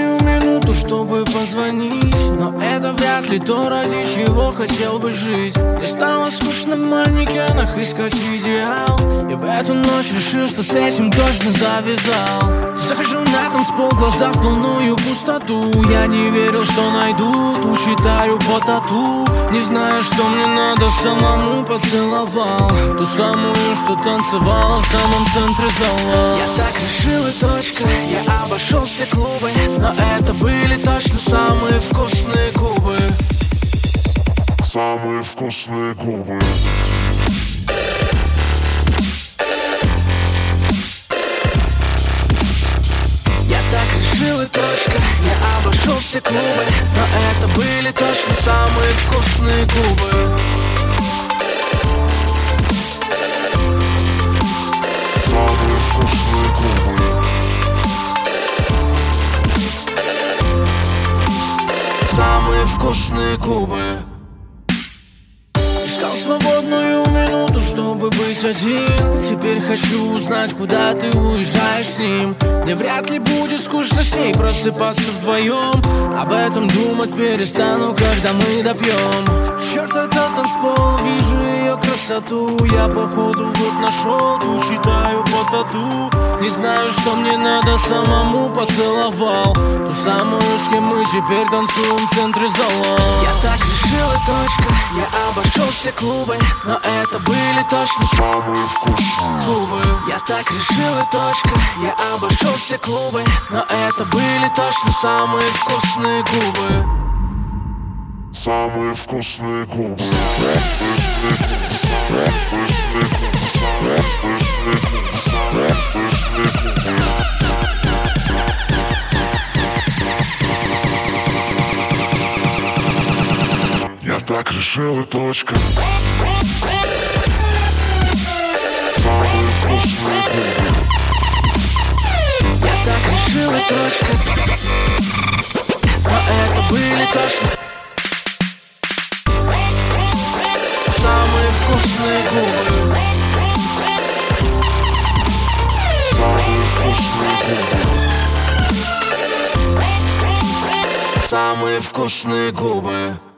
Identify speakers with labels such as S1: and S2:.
S1: свободную минуту, чтобы позвонить, но это вряд ли то, ради чего хотел бы жить. Мне стало скучно в манекенах искать идеал, и в эту ночь решил, что с этим точно завязал. Захожу на танцпол, глаза в полную пустоту. Я не верил, что найду ту, читаю по тату. Не знаю, что мне надо, самому поцеловал ту самую, что танцевала в самом центре зала. Я так решил и точка, я обошел все клубы, но это были точно самые вкусные губы.
S2: Самые вкусные губы.
S1: Я так решил и точка, я обошел все клубы, но это были точно самые вкусные губы.
S2: Самые вкусные губы.
S1: Самые вкусные губы. Искал свободную минуту, чтобы быть один. Теперь хочу узнать, куда ты уезжаешь с ним. Мне вряд ли будет скучно с ней просыпаться вдвоем. Об этом думать перестану, когда мы допьем. Черт, этот танцпол, вижу ее красоту. Я походу вот нашел ту, читаю по тату. Не знаю, что мне надо, самому поцеловал ту самую, с кем мы теперь танцуем в центре зала. Я так решил и точка, я обошел все клубы, но это были точно
S2: самые вкусные
S1: губы. Я так решил и точка, я обошел все клубы, но это были точно самые вкусные губы.
S2: Самые вкусные губы. Вкусные губы. Самые вкусные губы. Самые вкусные губы. Самые вкусные губы. Я так решил и точка. Самые вкусные губы.
S1: Я так решил и точка, но это были точно самые вкусные губы.
S2: Самые вкусные губы.
S1: Самые вкусные губы.